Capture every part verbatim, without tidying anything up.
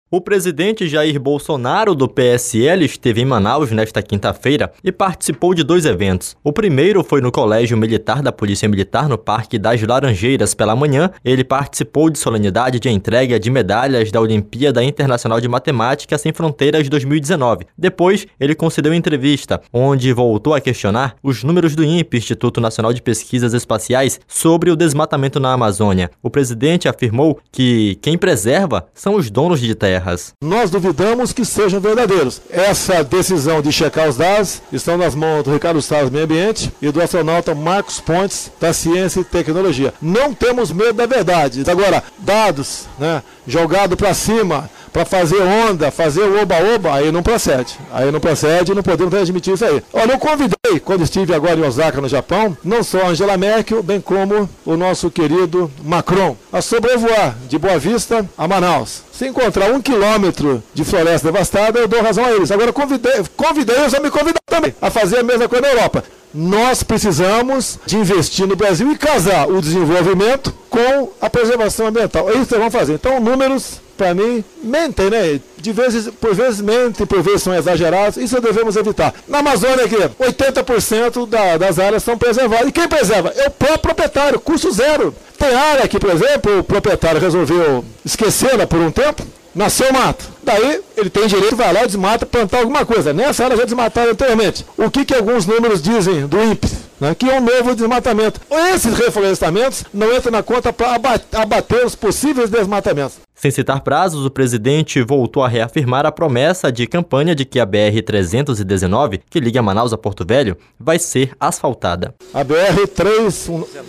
O presidente Jair Bolsonaro, do P S L, esteve em Manaus nesta quinta-feira e participou de dois eventos. O primeiro foi no Colégio Militar da Polícia Militar, no Parque das Laranjeiras, pela manhã. Ele participou de solenidade de entrega de medalhas da Olimpíada Internacional de Matemática Sem Fronteiras dois mil e dezenove. Depois, ele concedeu entrevista, onde voltou a questionar os números do I N P E, Instituto Nacional de Pesquisas Espaciais, sobre o desmatamento na Amazônia. O presidente afirmou que quem preserva são os donos de terra. Nós duvidamos que sejam verdadeiros. Essa decisão de checar os dados estão nas mãos do Ricardo Salles do Meio Ambiente e do astronauta Marcos Pontes da Ciência e Tecnologia. Não temos medo da verdade. Agora, dados, né, jogados para cima, para fazer onda, fazer o oba-oba, aí não procede. Aí não procede e não podemos admitir isso aí. Olha, eu convidei, quando estive agora em Osaka, no Japão, não só a Angela Merkel, bem como o nosso querido Macron, a sobrevoar de Boa Vista a Manaus. Se encontrar um quilômetro de floresta devastada, eu dou razão a eles. Agora, convidei, convidei eles a me convidar também a fazer a mesma coisa na Europa. Nós precisamos de investir no Brasil e casar o desenvolvimento com a preservação ambiental. É isso que nós vamos fazer. Então, números, para mim, mentem, né? De vezes, por vezes mentem, por vezes são exagerados. Isso devemos evitar. Na Amazônia aqui, oitenta por cento da, das áreas são preservadas. E quem preserva? É o próprio proprietário, custo zero. Tem área que, por exemplo, o proprietário resolveu esquecê-la por um tempo, nasceu mato. Daí ele tem direito, vai lá e desmata, plantar alguma coisa. Nessa área já desmataram anteriormente. O que, que alguns números dizem do I N P E? Né, que é um novo desmatamento. Esses reflorestamentos não entram na conta para abater os possíveis desmatamentos. Sem citar prazos, o presidente voltou a reafirmar a promessa de campanha de que a B R trezentos e dezenove, que liga Manaus a Porto Velho, vai ser asfaltada. A B R trezentos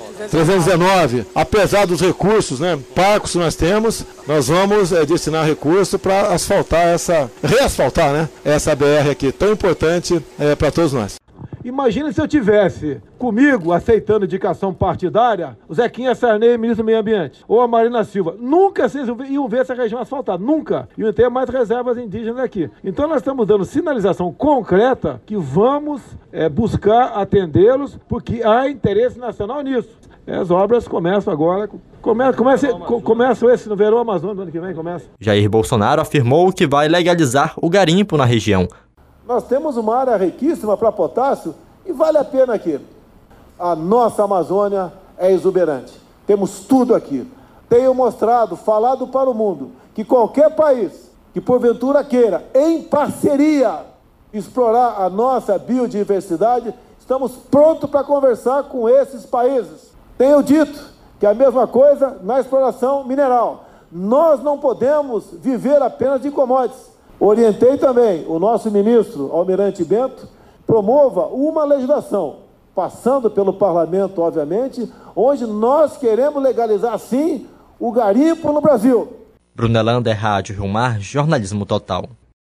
e dezenove, apesar dos recursos, né, parcos que nós temos, nós vamos é, destinar recurso para asfaltar essa, reasfaltar, né, essa B R aqui, tão importante é, para todos nós. Imagina se eu tivesse comigo, aceitando indicação partidária, o Zequinha Sarney, ministro do Meio Ambiente, ou a Marina Silva. Nunca vocês iam ver essa região asfaltada, nunca. Iam ter mais reservas indígenas aqui. Então nós estamos dando sinalização concreta que vamos é, buscar atendê-los, porque há interesse nacional nisso. As obras começam agora, come, comece, começam esse no verão Amazônia, no ano que vem começa. Jair Bolsonaro afirmou que vai legalizar o garimpo na região. Nós temos uma área riquíssima para potássio e vale a pena aqui. A nossa Amazônia é exuberante. Temos tudo aqui. Tenho mostrado, falado para o mundo, que qualquer país que porventura queira, em parceria, explorar a nossa biodiversidade, estamos prontos para conversar com esses países. Tenho dito que a mesma coisa na exploração mineral. Nós não podemos viver apenas de commodities. Orientei também o nosso ministro Almirante Bento, promova uma legislação, passando pelo parlamento, obviamente, onde nós queremos legalizar, sim, o garimpo no Brasil. Brunelander, Rádio Rio Mar, Jornalismo Total.